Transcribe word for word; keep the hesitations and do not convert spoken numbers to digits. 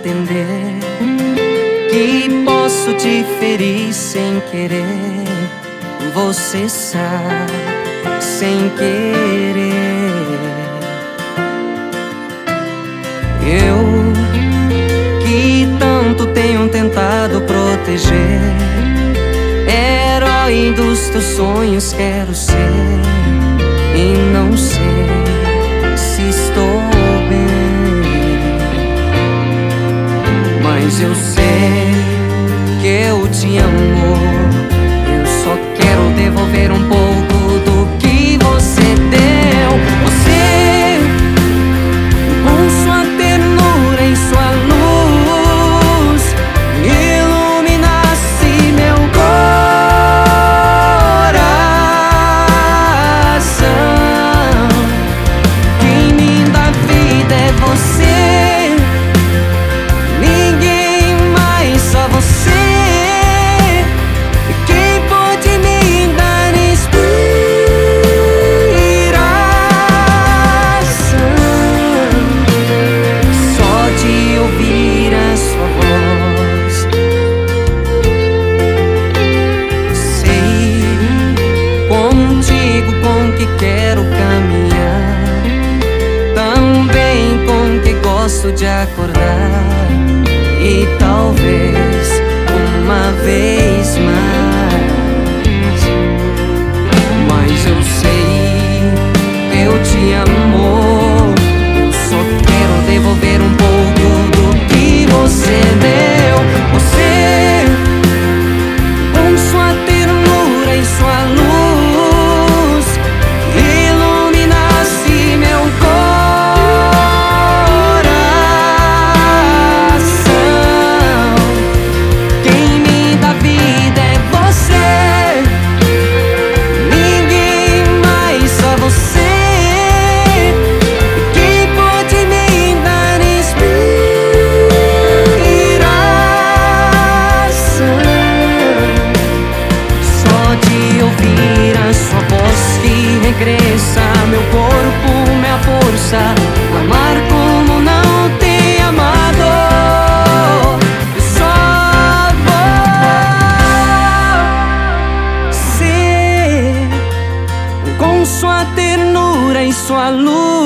entender que posso te ferir sem querer. Você sabe, sem querer. Eu que tanto tenho tentado proteger, herói dos teus sonhos quero ser, e não sei se estou bem, mas eu sei que eu te amo. Eu só quero devolver um pouco do que você deu. Você, com sua ternura e sua luz, iluminasse meu coração. Quem me dá vida é você, ninguém mais, só você. Quero caminhar também com que gosto de acordar, e talvez uma vez mais. Mas eu sei que eu te amo. Eu só quero devolver um pouco do que você deu. Você, com sua ternura e sua luz, meu corpo, minha força, amar como não tem amado. Só você, com sua ternura e sua luz,